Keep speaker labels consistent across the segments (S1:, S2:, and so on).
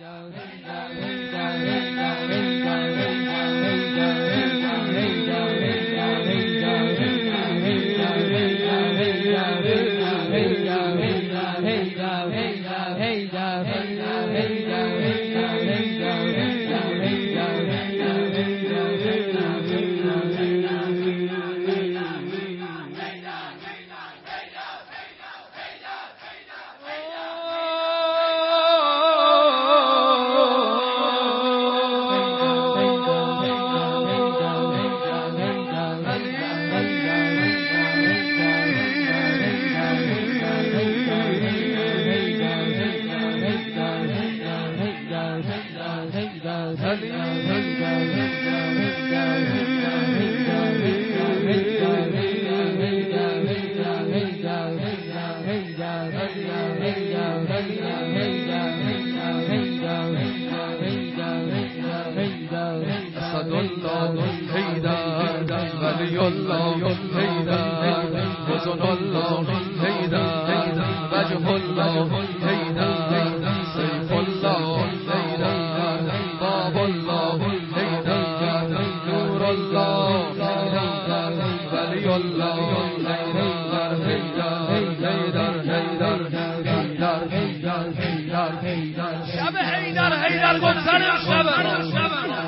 S1: شب حیدر گذر شب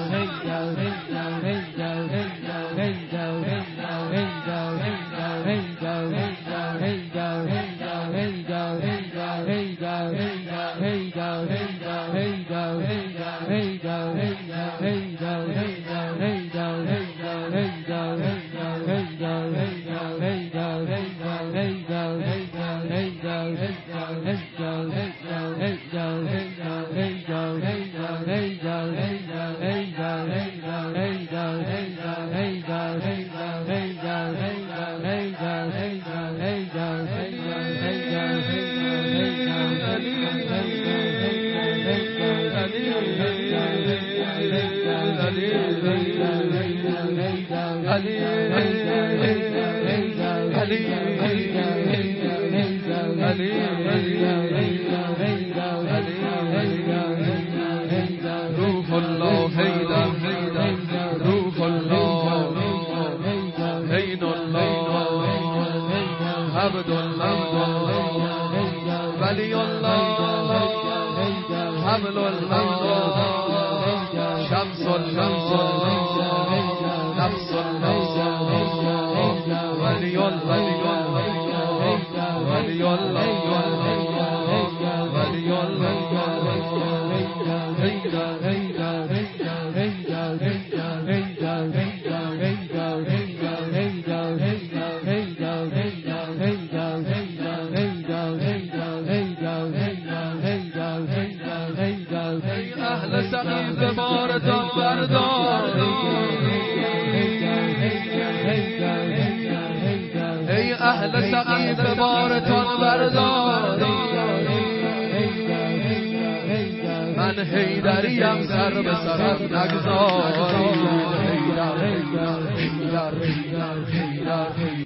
S1: روح الله حیدر روح الله عین الله عبد الله ولی الله حبل الله شمس الله نفس الله ولی الله ولی الله ولی اهل سقیف بارتان بردار ای اهل سقیف بارتان بردار من حیدریم سر به سرم نگذارید حیدر